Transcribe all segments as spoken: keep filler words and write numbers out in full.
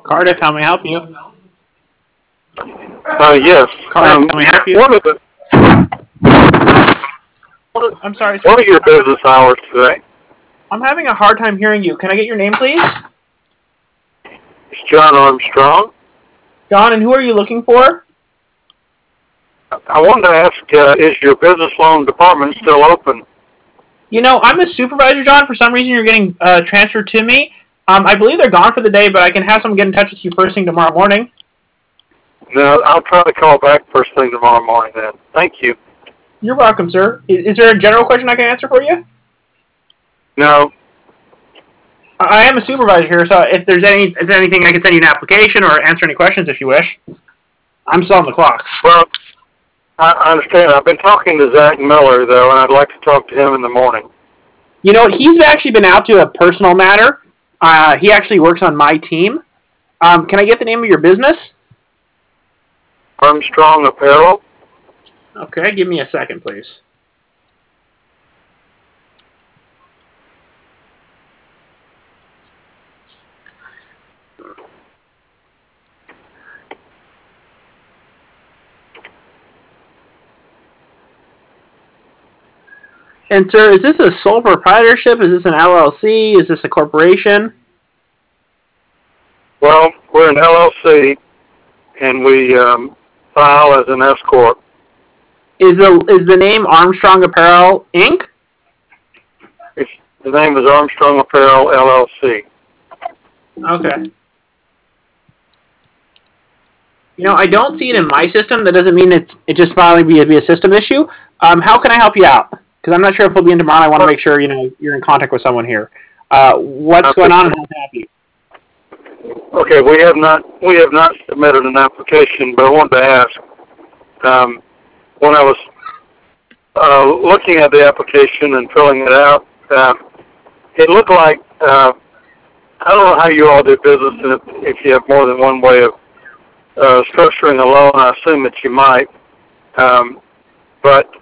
Cardiff, how may I help you? Uh, yes. Cardiff, Um, how may I help you? what are the I'm sorry, sir. what are your business hours today? I'm having a hard time hearing you. Can I get your name, please? It's John Armstrong. John, and who are you looking for? I wanted to ask, uh, is your business loan department still open? You know, I'm a supervisor, John. For some reason, you're getting uh, transferred to me. Um, I believe they're gone for the day, but I can have someone get in touch with you first thing tomorrow morning. No, I'll try to call back first thing tomorrow morning then. Thank you. You're welcome, sir. Is, is there a general question I can answer for you? No. I am a supervisor here, so if there's any, if there's anything, I can send you an application or answer any questions if you wish. I'm still on the clock. Well, I, I understand. I've been talking to Zach Miller, though, and I'd like to talk to him in the morning. You know what? He's actually been out to a personal matter. Uh, he actually works on my team. Um, can I get the name of your business? Armstrong Apparel. Okay, give me a second, please. And sir, is this a sole proprietorship? Is this an L L C? Is this a corporation? Well, we're an L L C, and we um, file as an S corp. Is the is the name Armstrong Apparel Incorporated? It's, the name is Armstrong Apparel L L C. Okay. You know, I don't see it in my system. That doesn't mean it's it just probably be, be a system issue. Um, how can I help you out? Because I'm not sure if we'll be in tomorrow. I want to make sure you know you're in contact with someone here. Uh, what's Okay. going on and how can I help you? Okay, we have not we have not submitted an application, but I wanted to ask. Um, when I was uh, looking at the application and filling it out, uh, it looked like uh, I don't know how you all do business, and if, if you have more than one way of uh, structuring a loan. I assume that you might, um, but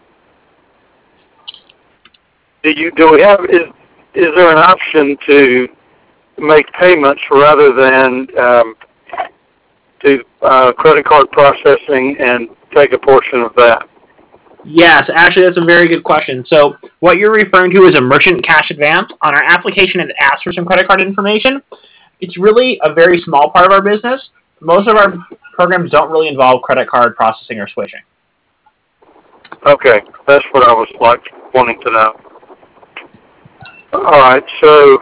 do you do we have is is there an option to make payments rather than um, do uh, credit card processing and take a portion of that? Yes, actually, that's a very good question. So, what you're referring to is a merchant cash advance. On our application, it asks for some credit card information. It's really a very small part of our business. Most of our programs don't really involve credit card processing or switching. Okay, that's what I was like wanting to know. All right, so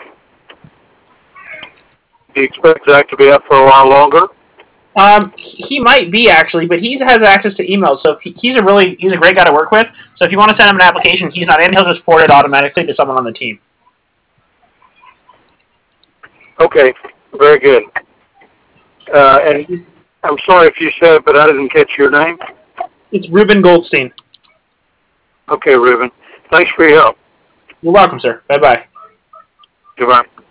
do you expect Zach to be up for a while longer? Um, he might be actually, but he has access to emails. So if he, he's a really he's a great guy to work with. So if you want to send him an application, he's not in. He'll just forward it automatically to someone on the team. Okay, very good. Uh, and I'm sorry if you said it, but I didn't catch your name. It's Ruben Goldstein. Okay, Ruben. Thanks for your help. You're welcome, sir. Bye bye. Goodbye.